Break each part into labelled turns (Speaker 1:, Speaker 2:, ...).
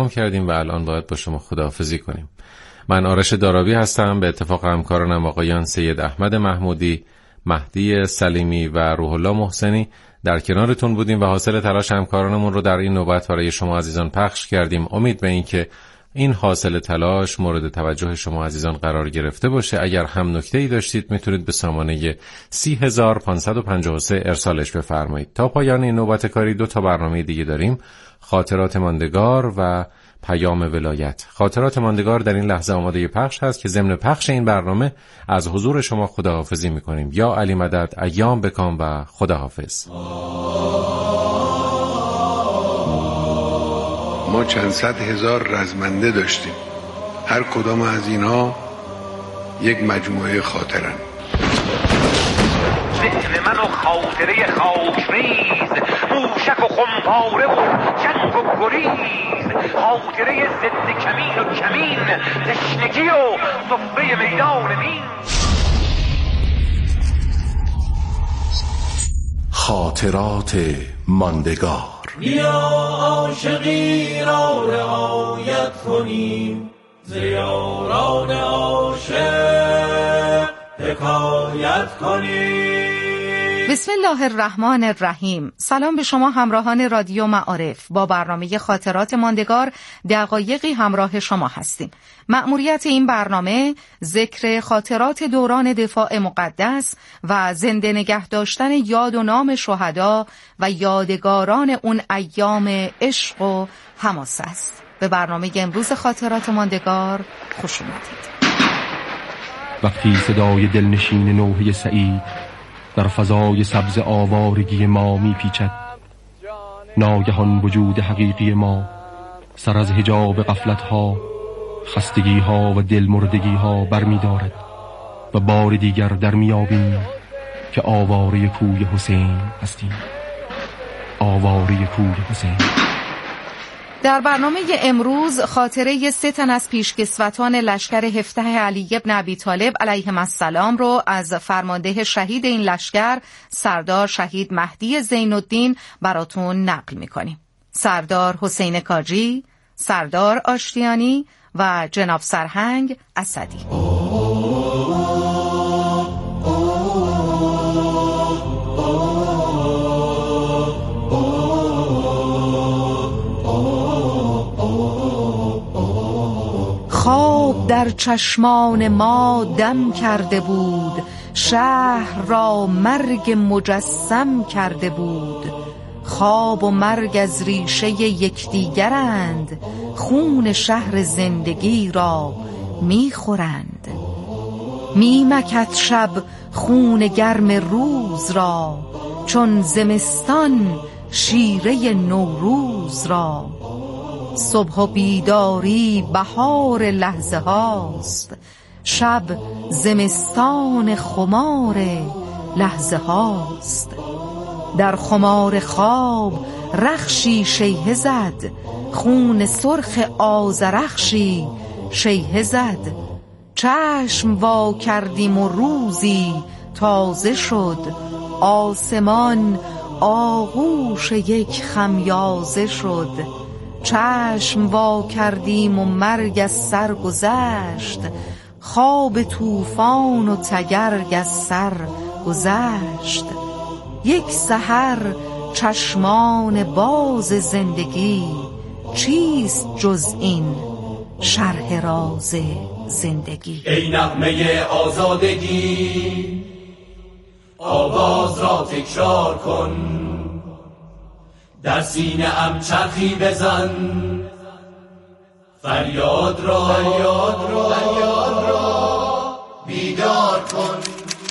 Speaker 1: سلام کردیم و الان باید با شما خداحافظی کنیم. من آرش دارابی هستم. به اتفاق همکارانم آقایان سید احمد محمودی، مهدی سلیمی و روح الله محسنی در کنارتون بودیم و حاصل تلاش همکارانمون رو در این نوبت برای شما عزیزان پخش کردیم. امید به این که این حاصل تلاش مورد توجه شما عزیزان قرار گرفته باشه. اگر هم نکته‌ای داشتید میتونید به سامانه 30553 ارسالش بفرمایید. تا پایان این نوبت کاری 2 تا برنامه دیگه داریم: خاطرات ماندگار و پیام ولایت. خاطرات ماندگار در این لحظه آماده پخش هست که ضمن پخش این برنامه از حضور شما خداحافظی میکنیم. یا علی مدد، ایام بکام و خداحافظ.
Speaker 2: ما چند صد هزار رزمنده داشتیم. هر کدام از اینها یک مجموعه خاطرن.
Speaker 3: ذهن من و خاطره خاکریز، موشک و خمپاره و جنگ و گریز، خاطره ضد کمین و کمین، تشنگی و صفه میدان مین.
Speaker 4: خاطرات ماندگار.
Speaker 5: بیا عاشقی را رعایت کنیم، ز یاران عاشق حکایت کنیم.
Speaker 6: بسم الله الرحمن الرحیم. سلام به شما همراهان رادیو معارف. با برنامه خاطرات ماندگار دقایقی همراه شما هستیم. مأموریت این برنامه ذکر خاطرات دوران دفاع مقدس و زنده نگه داشتن یاد و نام شهدا و یادگاران اون ایام عشق و حماس است. به برنامه امروز خاطرات ماندگار خوش اومدید.
Speaker 7: وقتی صدای دلنشین نوحه سعید در فضای سبز آوارگی ما میپیچد، ناگهان وجود حقیقی ما سر از حجاب غفلت‌ها، خستگی‌ها و دلمردگی‌ها برمی‌دارد و بار دیگر در میابیم که آواره کوی حسین هستیم. آواره کوی حسین.
Speaker 6: در برنامه امروز خاطره 3 تن از پیشکسوتان لشکر 17 علی ابن ابی طالب علیهم السلام رو از فرمانده شهید این لشکر سردار شهید مهدی زین الدین براتون نقل میکنیم. سردار حسین کاجی، سردار آشتیانی و جناب سرهنگ اسدی. خواب در چشمان ما دم کرده بود، شهر را مرگ مجسم کرده بود. خواب و مرگ از ریشه یکدیگرند، خون شهر زندگی را میخورند. میمکد شب خون گرم روز را، چون زمستان شیره نوروز را. صبح و بیداری بهار لحظه هاست، شب زمستان خمار لحظه هاست. در خمار خواب رخشی شیهه زد، خون سرخ آذرخشی شیهه زد. چشم وا کردیم و روزی تازه شد، آسمان آغوش یک خمیازه شد. چشم وا کردیم و مرگ از سر گذشت، خواب طوفان و تگرگ از سر گذشت. یک سحر چشمان باز زندگی، چیست جز این شرح راز زندگی؟
Speaker 5: ای نغمه آزادگی، آواز را تکرار کن. در سینه ام چرخی بزن، فریاد را بیدار کن.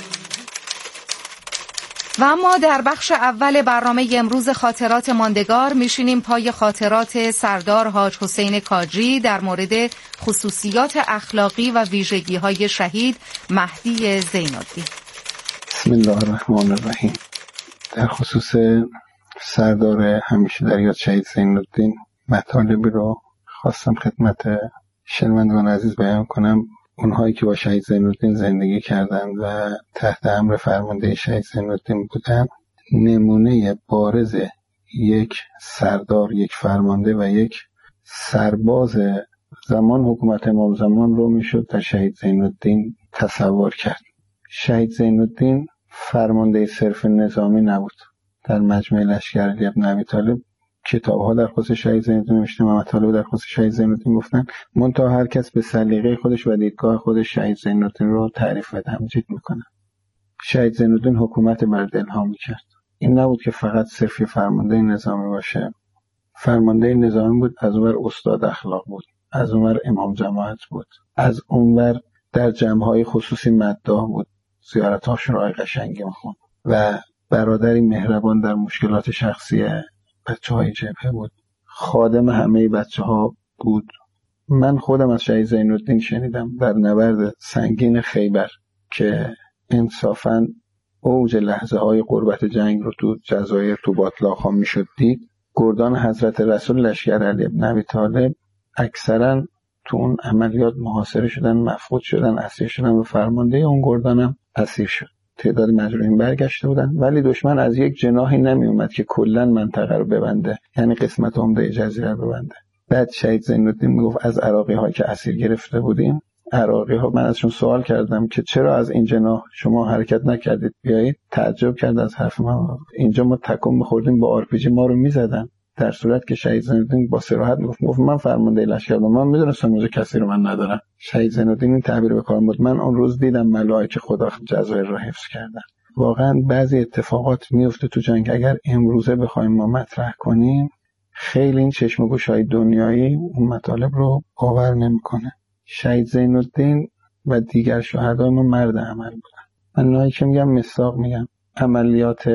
Speaker 6: و اما در بخش اول برنامه امروز خاطرات ماندگار میشینیم پای خاطرات سردار حاج حسین کاجی در مورد خصوصیات اخلاقی و ویژگی‌های شهید مهدی زین الدین.
Speaker 8: بسم الله الرحمن الرحیم. در خصوص سردار همیشه در یاد شهید زین الدین مطالبی رو خواستم خدمت شنوندگان عزیز بیان کنم. اونهایی که با شهید زین الدین زندگی کردند و تحت امر فرمانده شهید زین الدین بودند، نمونه بارز یک سردار، یک فرمانده و یک سرباز زمان حکومت امام زمان رو میشد در شهید زین‌الدین تصور کرد. شهید زین‌الدین فرمانده صرف نظامی نبود. در مجمع لشکر علی بن ابی طالب کتاب‌ها در خصوص شهید زین‌الدین نوشته، محمد طالب در خصوص شهید زین‌الدین گفتن منتها هر کس به سلیقه خودش و دیدگاه خودش شهید زین‌الدین رو تعریف و تمجید میکنه. شهید زین‌الدین حکومت بر دلها میکرد. این نبود که فقط صرف فرمانده نظامی باشه. فرمانده نظامی بود، از اونور استاد اخلاق بود، از اونور امام جماعت بود، از اونور در جمع‌های خصوصی مداح بود، زیارت‌هاش رو قشنگی می‌خوند و برادری مهربان در مشکلات شخصی بچه‌های جبهه بود. خادم همه بچه‌ها بود. من خودم از شهید زین‌الدین شنیدم در نبرد سنگین خیبر که انصافاً اوج لحظه‌های قربت جنگ رو تو جزایر تو باطلاق میشد دید. گردان حضرت رسول لشکر علی بن ابی طالب اکثرا تو اون عملیات محاصره شدن، مفقود شدن، اسیر شدن و فرمانده اون گردانم اسیر شد. تعداد مجروحین برگشته بودن، ولی دشمن از یک جناحی نمی اومد که کلا منطقه رو ببنده، یعنی قسمت عمده جزیره رو ببنده. بعد شهید زین‌الدین میگفت از عراقی ها که اسیر گرفته بودیم، عراقی ها، من ازشون سوال کردم که چرا از این جناح شما حرکت نکردید بیایید، تعجب کرد از حرف من. اینجا ما تکون می‌خوردیم با آرپیجی ما رو میزدن، در صورت که شهید زین‌الدین با صراحت میگفت من فرمانده لشکر بودم، من میدونستم اونجا کسی رو من ندارم. شهید زین‌الدین این تعبیر به کار بود. من اون روز دیدم ملائکه خدا جزایر رو حفظ کردن. واقعا بعضی اتفاقات میفته تو جنگ، اگر امروزه بخوایم ما مطرح کنیم خیلی این چشم‌وگوش‌های دنیایی اون مطالب رو باور نمی‌کنه. شهید زین‌الدین و دیگر شهدا ما مرد عمل بودن. من نهایی که میگم مصداق میگم. عملیات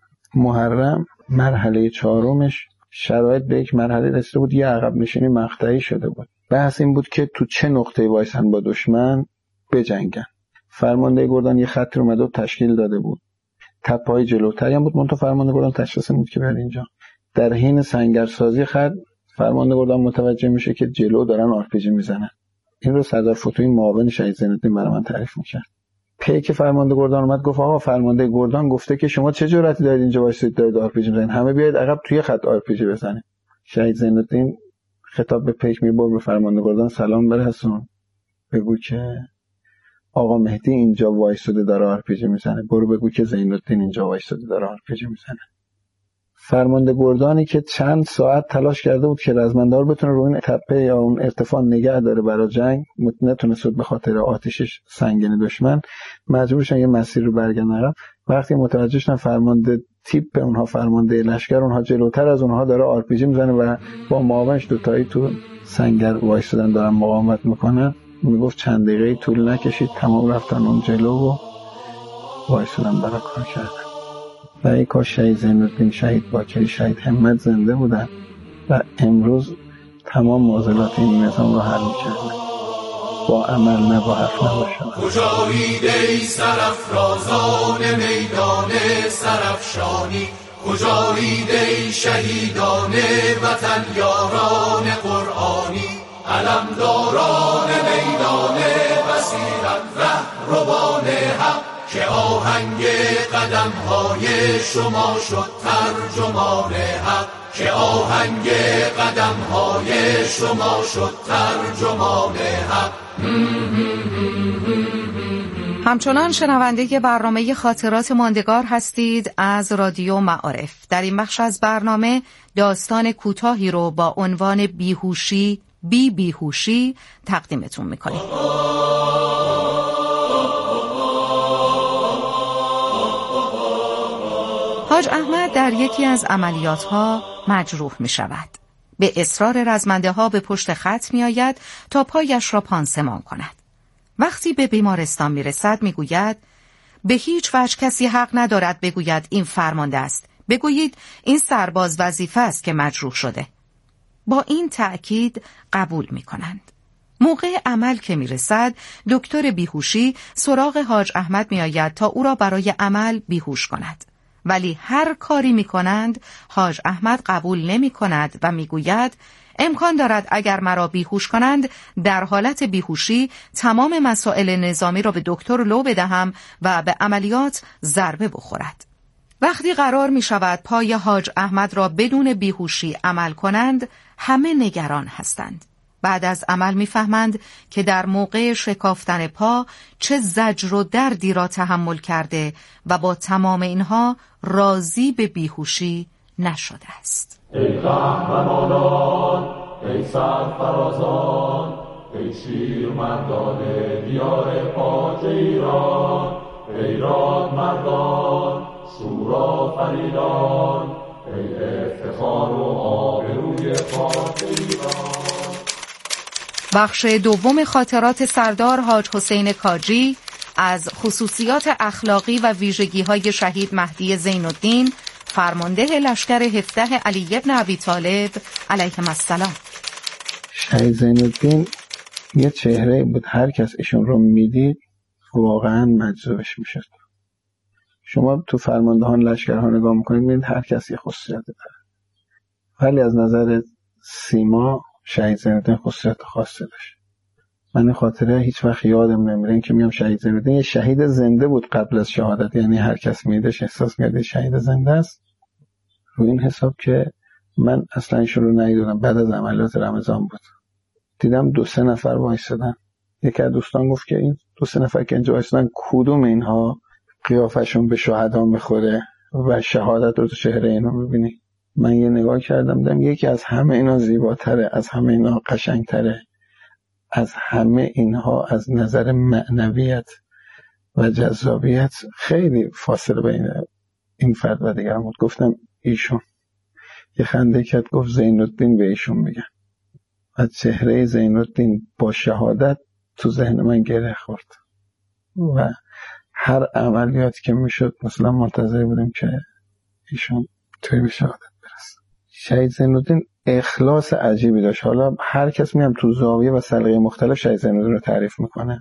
Speaker 8: محرم مرحله 4مش شرایط به یک مرحله رسیده بود، یه عقب نشینی مقطعی شده بود. بحث این بود که تو چه نقطه‌ای وایسن با دشمن بجنگن. فرمانده گردان یه خط رو اومده و تشکیل داده بود، تپه‌های جلوتری هم بود، منتها فرمانده گردان تشخیص می‌داد که بر اینجا. در حین سنگرسازی خط فرمانده گردان متوجه میشه که جلو دارن آرپیجی میزنن. این رو سردار فتوحی معاون شهید زین‌الدین برای من تعریف می‌کرد. پیک فرمانده گردان اومد گفت آقا فرمانده گردان گفته که شما چه جرأتی دارید اینجا وایسید دارید آرپیجی میزنید، همه بیاید عقب توی خط آرپیجی بزنید. شهید زین‌الدین خطاب به پیک میبرد به فرمانده گردان سلام برسون، بگو که آقا مهدی اینجا وایساده داره آرپیجی میزنه، برو بگو که زین‌الدین اینجا وایساده داره آرپیجی میزنه. فرمانده گردانی که چند ساعت تلاش کرده بود که رزمندار بتونه روی این تپه یا اون ارتفاع نگه داره برای جنگ، نتونست به خاطر آتشش سنگین دشمن، مجبور شدن یه مسیر رو برگردن عقب. وقتی متوجه شدن فرمانده تیپ اونها فرمانده لشکر اونها جلوتر از اونها داره آرپیجی میزنه و با معاونش دوتایی تو سنگر وایسادن دارن مقاومت میکنن، میگفت چند دقیقه طول نکشید تمام رفتن اون جلو و وایسادن برای کار کردن. و ای کاش شهید زین‌الدین، شهید باکری، شهید همت زنده بودن و امروز تمام معضلات این نظام رو حل می‌کردن، با عمل نه با حرف نباشن.
Speaker 5: کجایید ای سرافرازان میدان سرافشانی، کجایید ای شهیدان وطن یاران قرآنی، علمداران میدان بصیرت رهروان حق، که آهنگ قدم‌های شما شد ترجمان حق، که آهنگ قدم‌های شما شد ترجمان حق.
Speaker 6: همچنان شنونده برنامه خاطرات ماندگار هستید از رادیو معارف. در این بخش از برنامه داستان کوتاهی رو با عنوان بیهوشی بیهوشی تقدیمتون می‌کنیم. حاج احمد در یکی از عملیات‌ها مجروح می‌شود. به اصرار رزمنده‌ها به پشت خط می‌آید تا پایش را پانسمان کند. وقتی به بیمارستان می‌رسد می‌گوید به هیچ وجه کسی حق ندارد بگوید این فرمانده است. بگویید این سرباز وظیفه است که مجروح شده. با این تأکید قبول می‌کنند. موقع عمل که می‌رسد دکتر بیهوشی سراغ حاج احمد می‌آید تا او را برای عمل بیهوش کند. ولی هر کاری می‌کنند حاج احمد قبول نمی‌کند و می‌گوید امکان دارد اگر مرا بیهوش کنند در حالت بیهوشی تمام مسائل نظامی را به دکتر لو بدهم و به عملیات ضربه بخورد. وقتی قرار می شود پای حاج احمد را بدون بیهوشی عمل کنند، همه نگران هستند. بعد از عمل می فهمند که در موقع شکافتن پا چه زجر و دردی را تحمل کرده و با تمام اینها راضی به بیهوشی نشده است.
Speaker 5: ای قهرمانان، ای سرفرازان، ای شیر مردان دیار پاک ایران، ای راد مردان، شورا فریدان، ای افتخار و آبروی پاک ایران.
Speaker 6: بخش دوم خاطرات سردار حاج حسین کاجی از خصوصیات اخلاقی و ویژگی‌های شهید مهدی زین‌الدین، فرمانده لشکر 17 علی بن ابی طالب علیه السلام.
Speaker 8: شهید زین‌الدین یه چهره بود، هر کس ایشون رو میدید واقعا مجذوبش میشد. شما تو فرماندهان لشکرها نگاه میکنید میبینید هر کس یه خصوصیتی داره، ولی از نظر سیما شهید زین‌الدین خصوصیت خاصی داشت. من خاطره هیچ وقت یادم نمیره این که میام شهید زین‌الدین یه شهید زنده بود قبل از شهادت، یعنی هر کس میدش احساس می‌کرد شهید زنده است. رو این حساب که من اصلا ایشون رو ندیدم، بعد از عملیات رمضان بود دیدم 2-3 نفر وایسادن. یکی از دوستان گفت که این 2-3 نفر که اینجا وایسادن کدوم اینها قیافشون به شهدا میخوره و شهادت رو تو چهره اینا میبینی؟ من یه نگاه کردم دیدم یکی از همه اینا زیباتره، از همه اینا قشنگتره، از همه اینها از نظر معنویت و جذابیت خیلی فاصله بین این فرد و دیگران بود. گفتم ایشون. یه خنده کرد گفت زین‌الدین به ایشون میگن. و چهره زین‌الدین با شهادت تو ذهن من گره خورد و هر عملیاتی که میشد مثلا منتظر بودیم که ایشون توی به شهادت برسه. شهید زین‌الدین اخلاص عجیبی داشت. حالا هر کس میام تو زاویه و سلیقه مختلف شهید زین‌الدین رو تعریف میکنه.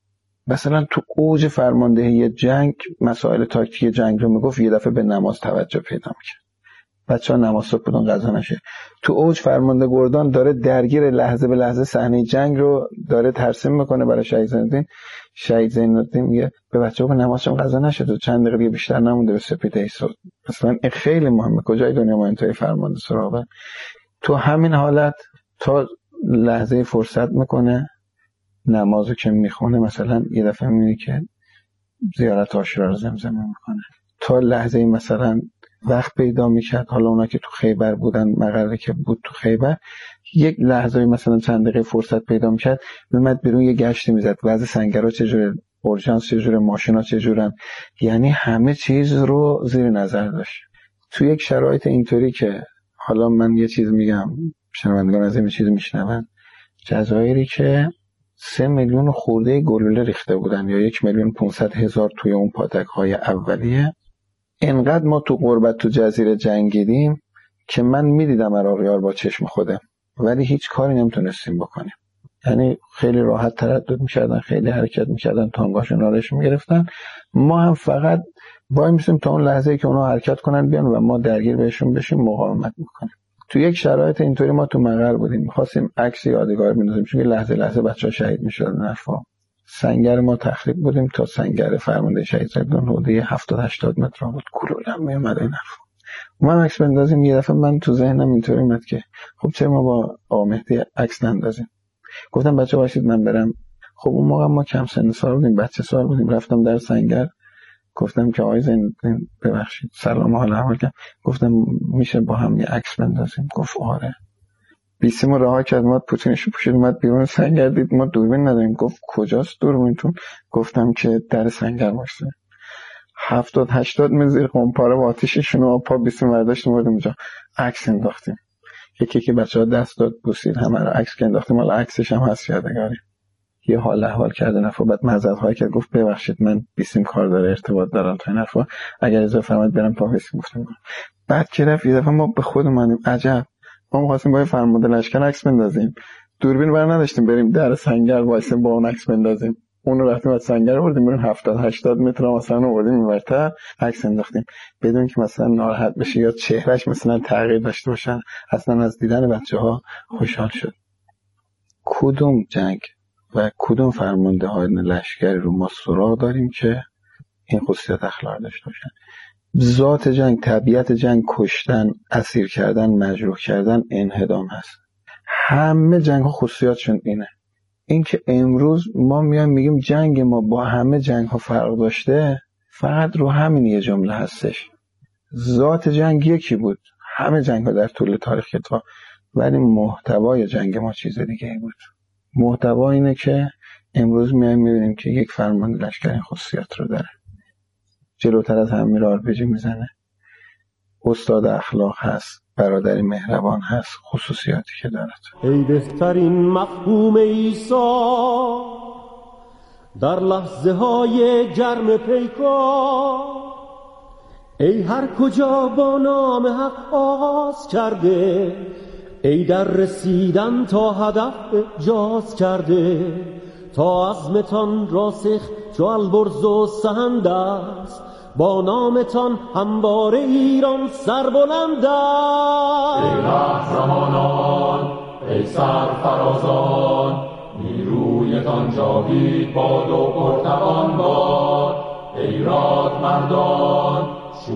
Speaker 8: مثلا تو اوج فرماندهی جنگ مسائل تاکتیک جنگ رو میگفت، یه دفعه به نماز توجه پیدا میکرد. بچه‌ها نماز صبح بودن غذا نشه. تو اوج فرمانده گردان داره درگیر لحظه به لحظه صحنه جنگ رو داره ترسیم میکنه برای شهید زین‌الدین. شهید زین‌الدین میگه به بچه‌ها به نماز شام غذا نشه، تو چند دقیقه بیشتر نمونده به سپیده ایسود. مثلا این خیلی مهمه، کجای دنیا ما اینطوری فرمانده سراغه. تو همین حالت تا لحظه فرصت میکنه نمازو که میخونه، مثلا یه دفعه میبینی که زیارت عاشورا رو زمزمه میکنه. تا لحظه مثلا وقت پیدا میکرد، حالا اونا که تو خیبر بودن، مقره که بود تو خیبر، یک لحظه مثلا چند دقیقه فرصت پیدا میکرد میمد بیرون یه گشتی میزد، وضع سنگرها چجوره، اورژانس چجوره، ماشینا چجورن، یعنی همه چیز رو زیر نظر داشت. تو یک شرایط اینطوری که حالا من یه چیز میگم شنوندگان از این چیز میشنون، جزایری که 3 میلیون خورده گلوله ریخته بودن یا 1,500,000 توی اون پاتک‌های اولیه. اینقدر ما تو غربت تو جزیره جنگیدیم که من میدیدم عراقی‌ها با چشم خودم، ولی هیچ کاری نمیتونستیم بکنیم. یعنی خیلی راحت تردد میکردن، خیلی حرکت میکردن، تانگاشون آرش میگرفتن، ما هم فقط وای میسیم تا اون لحظه‌ای که اونا حرکت کنن بیان و ما درگیر بهشون بشیم مقاومت میکنیم. تو یک شرایط اینطوری ما تو مقر بودیم، می‌خواستیم عکس یادگار بندازیم چون لحظه لحظه بچه‌ها شهید می‌شدن. نفا سنگر ما تخریب بودیم تا سنگر فرمانده شهید زین‌الدین حدود 70-80 متر بود، کلولم میومد این نفا. ما عکس بندازیم، یه دفعه من تو ذهنم اینطوری اومد که خب چرا ما با آقا مهدی عکس نندازیم. گفتم بچه‌ها باشید من برم. خب اون موقع ما کم سن سال بودیم، بچه سال بودیم. رفتم در سنگر گفتم که آقای زین‌الدین ببخشید، سلام حال احوال کردم، گفتم میشه با هم یه عکس بندازیم؟ گفت آره. بیسیمو رها کرد، ما پوتینشو پوشید اومد بیرون سنگر، دید ما دوربین نداریم. گفت کجاست دوربینتون؟ گفتم که در سنگر باشه. 70-80 متر زیر قمپاره با آتیششون و پا بیسیم برداشتیم بردیم اونجا عکس انداختیم. یکی که بچه‌ها دست داد بوسید، همه رو عکس انداختیم. حالا عکسش هم هست یادگاری. یه حال احوال کرده نفر، بعد معذرت‌خواهی کرد، گفت ببخشید من بیسیم کار داره، ارتباط دارم تا این نفر، اگر اجازه فرمایید برم تا بیسیم. گفتم بعد که رفت یه دفعه ما به خود اومدیم عجب، ما می‌خواستیم با فرمانده لشکر عکس بندازیم، دوربین بر نداشتیم بریم در سنگر وایسیم با اون عکس بندازیم. اون رو رفتیم از سنگر آوردیم بریم 70-80 متر مثلا آوردیم اینورتر عکس انداختیم، بدون که مثلا ناراحت بشه یا چهرهش مثلا تغییر داشته باشه. اصلا از دیدن بچه‌ها خوشحال شد. کدوم جنگ و کدوم فرمانده های لشکری رو ما سراغ داریم که این خصوصیت اخلاق داشته باشن؟ ذات جنگ، طبیعت جنگ کشتن، اسیر کردن، مجروح کردن، انهدام هست. همه جنگ ها خصوصیاتشون اینه. این که امروز ما میگیم جنگ ما با همه جنگ ها فرق داشته، فقط رو همین یه جمله هستش. ذات جنگ یکی بود، همه جنگ ها در طول تاریخ اتفاق، ولی محتوای جنگ ما چیز دیگه ای بود. محتوا اینه که امروز میبینیم که یک فرمانده لشکر این خصوصیات رو داره. جلوتر از همه رو RPG میزنه، استاد اخلاق هست، برادری مهربان هست، خصوصیاتی که دارد.
Speaker 5: ای بهترین مفهوم عیسی در لحظه های گرم پیکار، ای هر کجا با نام حق آغاز کرده، ای در رسیدن تا هدف اجاز کرده، تا عزمتان راسخ چو البرز و سهند است، با نامتان همواره ایران سربلند است.
Speaker 7: ای قهرمانان، ای سرفرازان، نیرویتان جاوید باد و پرتوان باد. ای رادمردان،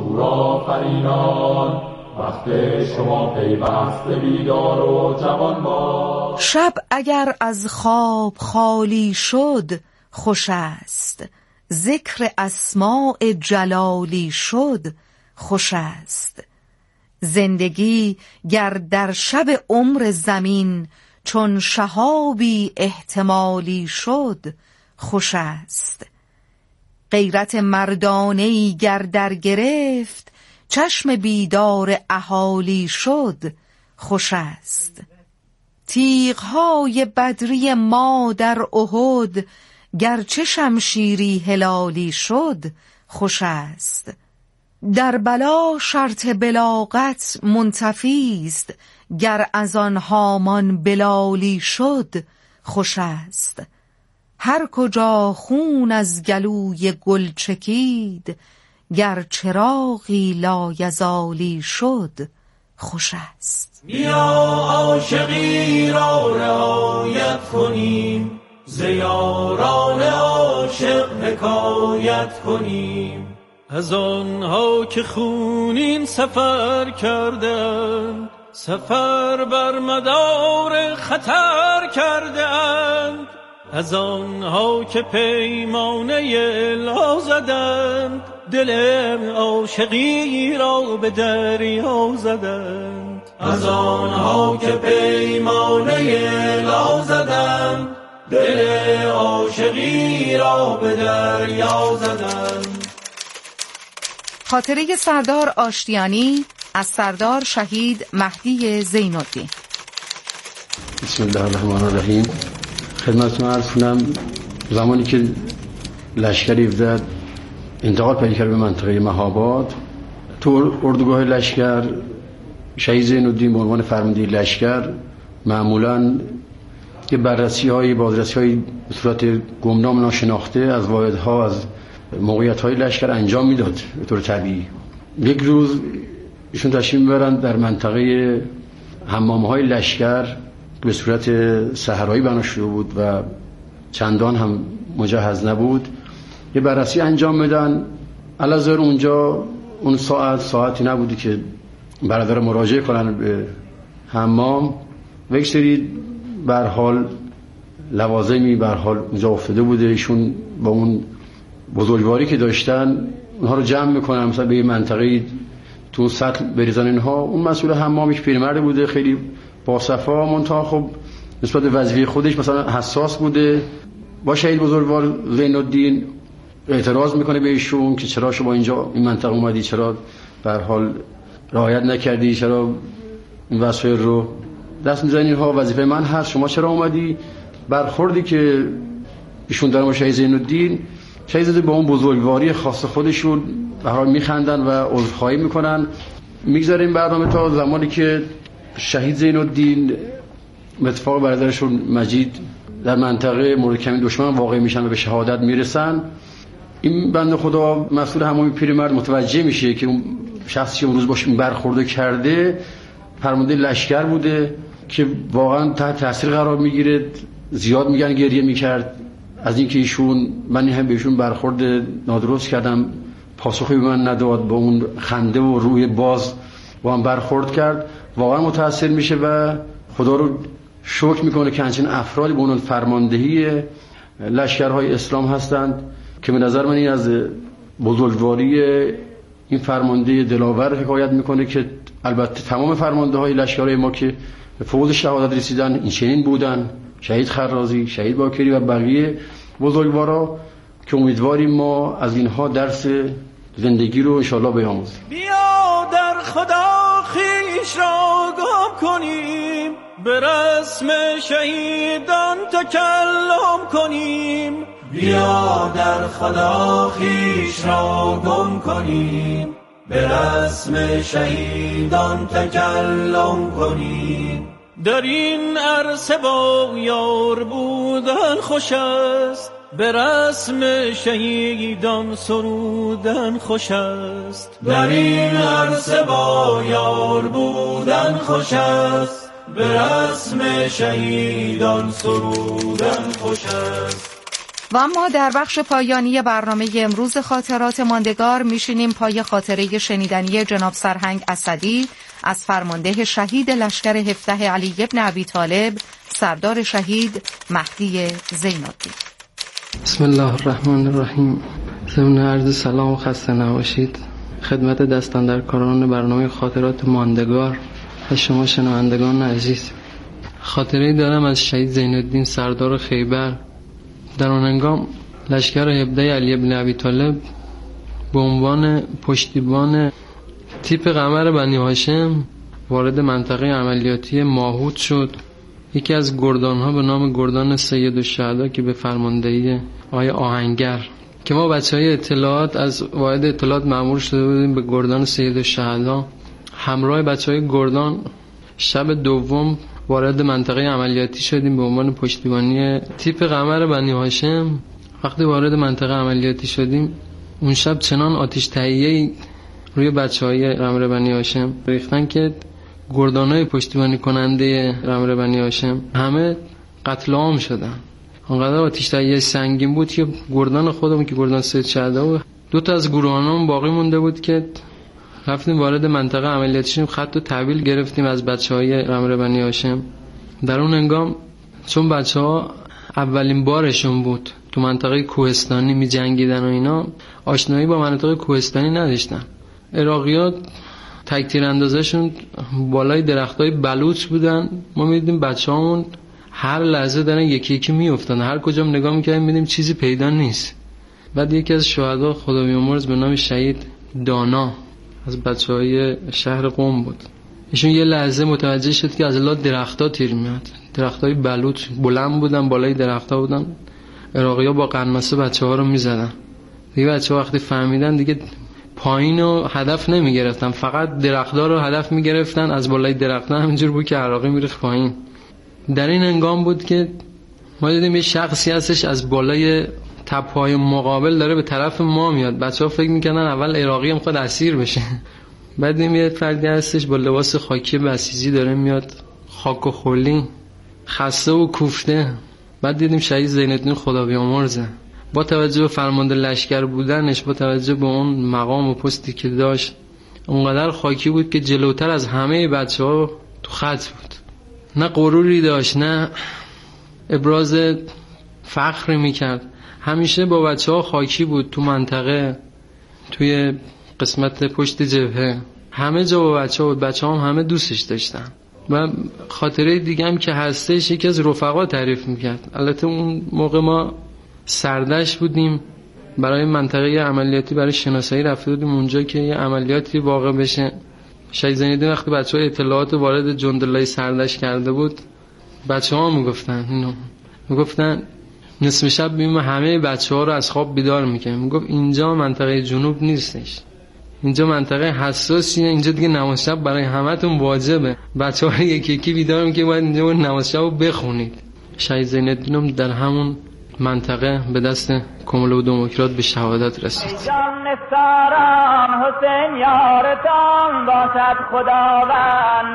Speaker 7: شورآفرینان، وقت شما پیوسته بیدار و جوان باد.
Speaker 6: شب اگر از خواب خالی شد خوش است، ذکر اسماء جلالی شد خوش است. زندگی گر در شب عمر زمین چون شهابی احتمالی شد خوش است. غیرت مردانه‌ای گر در گرفت چشم بیدار اهالی شد خوش است. تیغ‌های بدری ما در احد گرچه شمشیری هلالی شد خوش است. در بلا شرط بلاغت منتفی است، گر از آن هامان بلالی شد خوش است. هر کجا خون از گلوی گل چکید، گر چراغی لایزالی شد خوش است.
Speaker 5: بیا عاشقی را رعایت کنیم، ز یاران عاشق حکایت کنیم. از آنها که خونین سفر کردند، سفر بر مدار خطر کردند. از آنها که پیمانه لا زدند، دل عاشقی را به دریا زدند. از آنها که پیمانه لا زدند، دل عاشقی را به دریا زدند.
Speaker 6: خاطره سردار آشتیانی از سردار شهید مهدی زین‌الدین.
Speaker 9: بسم الله الرحمن الرحیم. خدمتتون عرض کنم زمانی که لشکر 17 انتقال پیدا کرد به منطقه مهاباد، تو اردوگاه لشکر شهید زین‌الدین به عنوان فرمانده لشکر معمولاً که بررسی‌های بازرسی‌های به صورت گمنام ناشناخته از واحدها از موقعیت‌های لشکر انجام میداد. به طور طبیعی یک روز ایشون تشریف می‌برن در منطقه حمام‌های لشکر که به صورت صحرایی بنا شده بود و چندان هم مجهز نبود، یه بررسی انجام میدن. علاوه اونجا اون ساعتی نبودی که برادر مراجعه کنن به حمام و یک سری به هر حال لوازمی به هر حال اونجا افتاده بوده. ایشون با اون بزرگواری که داشتن اونها رو جمع میکنن، مثلا به یه منطقه تو سطل بریزن اینها. اون مسئول حمامش پیرمرد بوده، خیلی با صفا، منتها خب نسبت به وظیفه خودش مثلا حساس بوده. با شهید بزرگوار زین‌الدین اعتراض میکنه به ایشون که چرا شما اینجا این منطقه اومدی، چرا به هر حال رعایت نکردی، چرا این وسایل رو دست میزنی، اینها وظیفه من هست، شما چرا اومدی؟ برخوردی که ایشون دارن با شهید زین‌الدین، شهید زین‌الدین با اون بزرگواری خاص خودشون به هر حال میخندن و عذرخواهی میکنن. میگذاریم برنامه تا زمانی که شهید زین‌الدین به اتفاق برادرشون مجید در منطقه مورد کمین دشمن واقع میشن و به شهادت میرسن. این بنده خدا مسئول حمامی پیرمرد متوجه میشه که اون شخصی که اون روز باش برخورد کرده فرمانده لشکر بوده که واقعا تحت تاثیر قرار میگیره. زیاد میگن گریه میکرد از اینکه ایشون من هم بهشون برخورد نادرست کردم، پاسخی به من نداد، با اون خنده و روی باز با هم برخورد کرد، واقعا متاثر میشه و خدا رو شکر میکنه که همچین افرادی به عنوان فرماندهی لشکرهای اسلام هستند که به نظر من این از بزرگواری این فرمانده دلاور حکایت میکنه که البته تمام فرمانده های لشکرهای ما که به فوز شهادت رسیدن این چنین بودن، شهید خرازی، شهید باکری و بقیه بزرگوارا، که امیدواریم ما از اینها درس زندگی رو انشاءالله بیاموزیم.
Speaker 5: بیا در خدا خیش را گم کنیم، به رسم شهیدان تکلم کنیم. بیا در خدا خیش را گم کنیم، به رسم شهیدان تکلم کنیم. در این عرصه با یار بودن خوش است، به رسم شهیدان سرودن خوش است. در این عرصه با یار بودن خوش است، به رسم شهیدان سرودن خوش است.
Speaker 6: و اما در بخش پایانی برنامه امروز خاطرات ماندگار میشینیم پای خاطره شنیدنی جناب سرهنگ اسدی از فرمانده شهید لشکر 17 علی بن ابی طالب، سردار شهید مهدی زین‌الدین.
Speaker 10: بسم الله الرحمن الرحیم. ضمن عرض سلام و خسته نباشید خدمت دستاندرکاران برنامه خاطرات ماندگار و شما شنوندگان عزیز. خاطره‌ای دارم از شهید زین‌الدین سردار خیبر. در آن هنگام لشکر 17 علی بن ابی طالب به عنوان پشتیبان تیپ قمر بنی هاشم وارد منطقه عملیاتی ماهود شد. یکی از گردان‌ها به نام گردان سید الشهدا که به فرماندهی آقای آهنگر، که ما بچه‌های اطلاعات از واحد اطلاعات مأمور شده بودیم به گردان سید الشهدا، همراه بچه‌های گردان شب دوم وارد منطقه عملیاتی شدیم به عنوان پشتیبانی تیپ قمر بنی هاشم. وقتی وارد منطقه عملیاتی شدیم اون شب چنان آتش تهیه‌ای روی بچه‌های قمر بنی هاشم ریختن که گردانای پشتیبانی کننده قمر بنی هاشم همه قتل عام شدن. اونقدر آتش تهیه سنگین بود که گردان خودمون که گردان سید شهدا بود، 2 تا از گروهانمون باقی مونده بود که رفتیم وارد منطقه عملیاتی شدیم، خط و تحویل گرفتیم از بچه‌های قمر بنی هاشم. در اون هنگام چون بچه‌ها اولین بارشون بود تو منطقه کوهستانی می جنگیدن و اینا، آشنایی با مناطق کوهستانی نداشتن. عراقی‌ها تک تیراندازشون بالای درختای بلوط بودن. ما می‌دیدیم بچه‌هامون هر لحظه دارن یکی یکی میافتن، هر کجا نگاه می‌کردیم می‌دیدیم چیزی پیدا نیست. بعد یکی از شهدا خدا بیامرز به نام شهید دانا از بچه‌های شهر قم بود. ایشون یه لحظه متوجه شد که از الا درخت‌ها تیر میاد. درختای بلوط بلند بودن، بالای درخت‌ها بودن. عراقی‌ها با قنمسه بچه‌ها رو می‌زدن. دیگه بچه‌ها وقتی فهمیدن دیگه پایین رو هدف نمی‌گرفتن، فقط درخت‌ها رو هدف می‌گرفتن. از بالای درخت‌ها همینجور بود که عراقی می‌ریخت پایین. در این هنگام بود که ما دیدیم یه شخصی هستش از بالای تپه‌های مقابل داره به طرف ما میاد. بچه‌ها فکر می‌کردن اول عراقی می‌خواد اسیر بشه. بعد دیدیم یه فردی هستش با لباس خاکی بسیجی داره میاد، خاک و خلی، خسته و کوفته. بعد دیدیم شهید زین‌الدین خدا بیامرزه. با توجه به فرمانده لشکر بودنش، با توجه به اون مقام و پستی که داشت، اونقدر خاکی بود که جلوتر از همه بچه‌ها تو خط بود. نه غروری داشت، نه ابراز فخری میکرد. همیشه با بچه‌ها خاکی بود تو منطقه، توی قسمت پشت جبهه، همه جا با بچه‌ها بود. بچه‌ها هم همه دوستش داشتن. و خاطره دیگه هم که هستش، یکی از رفقا تعریف میکرد. البته اون موقع ما سردش بودیم، برای منطقه عملیاتی برای شناسایی رفته بودیم اونجا که یه عملیاتی واقع بشه. شهید زین‌الدین وقتی بچه‌ها اطلاعات وارد جندلای سردش کرده بود، بچه‌ها میگفتن اینو، میگفتن نصف شب مییم همه بچه‌ها رو از خواب بیدار میکنیم. میگفت اینجا منطقه جنوب نیستش، اینجا منطقه حساسیه، اینجا دیگه نماز شب برای همتون واجبه. بچه‌ها رو یکی یکی بیدار میکنیم، باید اینجا نماز شب رو بخونید. شهید زین‌الدین هم در همون منطقه به دست کمول و دموکرات به شهادت رسید.
Speaker 11: جان ساران حسین یارتان باشد خداوند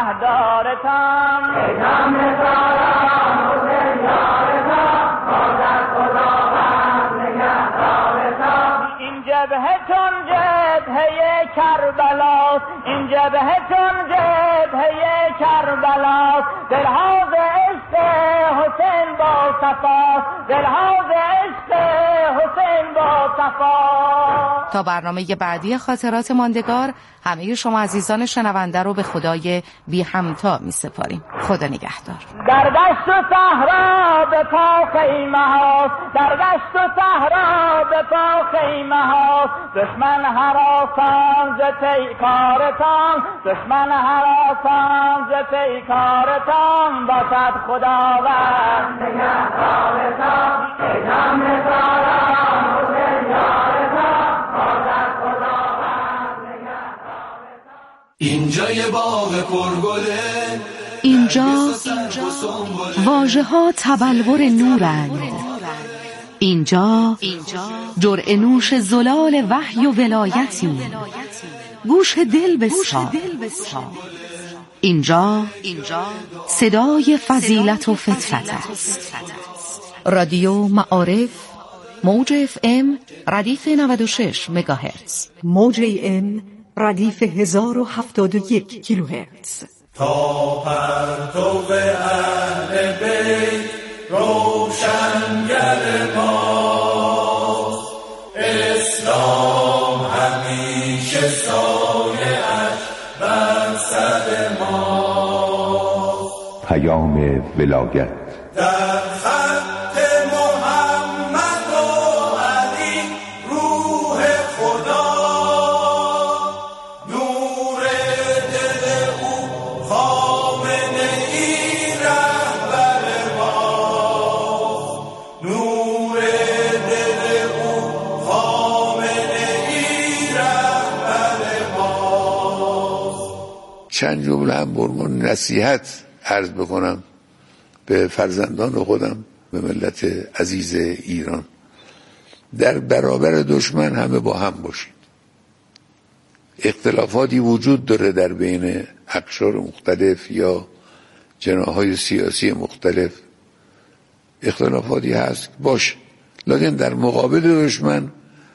Speaker 11: نگهدارتان. جان ساران حسین یارتان باشد خداوند نگهدارتان. این جبهه جبهتون جبهه کربلاست، این جبهتون جبهه کربلاست، دلها ز عشق حسین با صفاست، دلها ز عشق حسین با صفاست.
Speaker 6: تا برنامه بعدی خاطرات ماندگار همه شما عزیزان شنونده رو به خدای بی همتا می سپاریم. خدا نگهدار.
Speaker 11: در دشت و صحرا به پا خیمه هاست، در دشت و صحرا به پا خیمه هاست، دشمن هراسان ز پیکارتان، دشمن هراسان ز پیکارتان، باشد خداوند نگهدارتان، ای نام نثاران حسین یارتان، باشد خداوند نگهدارتان.
Speaker 4: اینجا یه باغ پرگله،
Speaker 6: اینجا واژه ها تبلور نورند، اینجا جرعه نوش زلال وحی و ولایتی، گوش دل بسپار، اینجا صدای فضیلت و فطرت است. رادیو معارف، موج FM ردیف 96 مگاهرتز،
Speaker 12: موج AM ردیف 1071 کیلوهرتز.
Speaker 5: تا پرتو اهل بیت روشنگر ما، اسلام همیشه سایه اش بر سر ما.
Speaker 13: پیام ولایت
Speaker 5: در خط محمد و علی روح خدا، نور دل او خامنه ای رهبر ما، نور دل او خامنه ای رهبر ما.
Speaker 2: چند جمله هم برمان نصیحت عرض بکنم به فرزندان خودم، به ملت عزیز ایران. در برابر دشمن همه با هم باشید. اختلافاتی وجود داره در بین اقشار مختلف یا جناح‌های سیاسی مختلف، اختلافاتی هست باشه، لکن در مقابل دشمن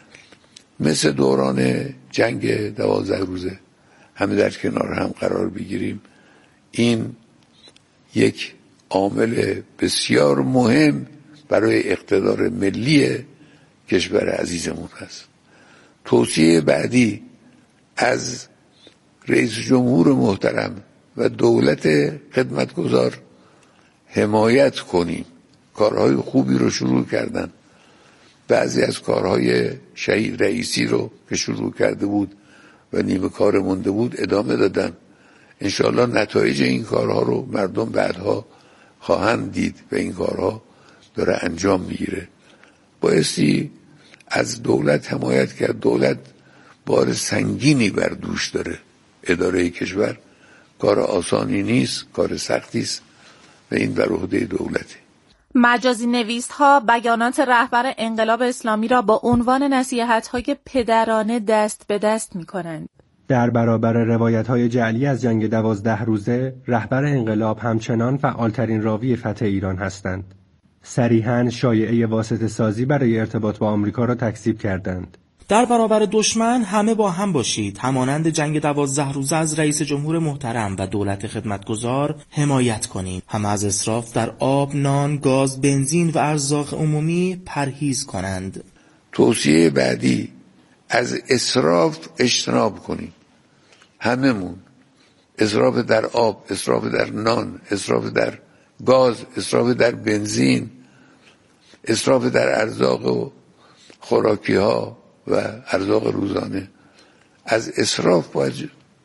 Speaker 2: مثل دوران جنگ 12 روزه همه در کنار هم قرار بگیریم. این یک عامل بسیار مهم برای اقتدار ملی کشور عزیزمون هست. توصیه بعدی از رئیس جمهور محترم و دولت خدمتگزار حمایت کنیم. کارهای خوبی رو شروع کردن، بعضی از کارهای شهید رئیسی رو که شروع کرده بود و نیمه کار مونده بود ادامه دادن. انشاءالله نتایج این کارها رو مردم بعدها خواهند دید و این کارها داره انجام میگیره. بایستی از دولت حمایت کرد. دولت بار سنگینی بر دوش داره. اداره کشور کار آسانی نیست، کار سختی است و این بر عهده دولته.
Speaker 14: مجازی نویس‌ها بیانات رهبر انقلاب اسلامی را با عنوان نصیحت‌های پدرانه دست به دست می‌کنند.
Speaker 15: در برابر روایت‌های جعلی از جنگ 12 روزه، رهبر انقلاب همچنان فعالترین راوی فتح ایران هستند. صریحاً شایعه واسطه سازی برای ارتباط با آمریکا را تکذیب کردند.
Speaker 16: در برابر دشمن همه با هم باشید. همانند جنگ 12 روزه از رئیس جمهور محترم و دولت خدمتگزار حمایت کنید. هم از اسراف در آب، نان، گاز، بنزین و ارزاق عمومی پرهیز کنند.
Speaker 2: توصیه بعدی از اسراف اجتناب کنید. هممون اسراف در آب، اسراف در نان، اسراف در گاز، اسراف در بنزین، اسراف در ارزاق و خوراکی ها و ارزاق روزانه. از اسراف باید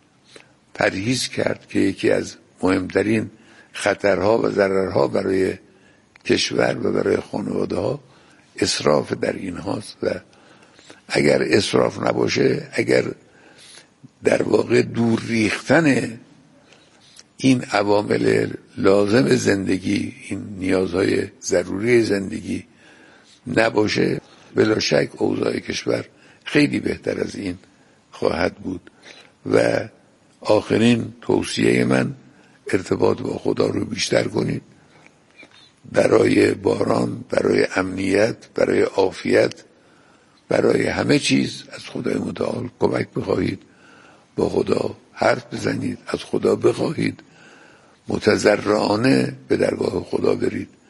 Speaker 2: پرهیز کرد که یکی از مهمترین خطرها و ضررها برای کشور و برای خانواده ها اسراف در این هاست. و اگر اسراف نباشه، اگر در واقع دور ریختن این عوامل لازم زندگی، این نیازهای ضروری زندگی نباشه، بلا شک اوضاع کشور خیلی بهتر از این خواهد بود. و آخرین توصیه من ارتباط با خدا رو بیشتر کنید. برای باران، برای امنیت، برای عافیت برای همه چیز از خدای متعال کمک بخواهید، با خدا حرف بزنید، از خدا بخواهید، متضرعانه به درگاه خدا برید.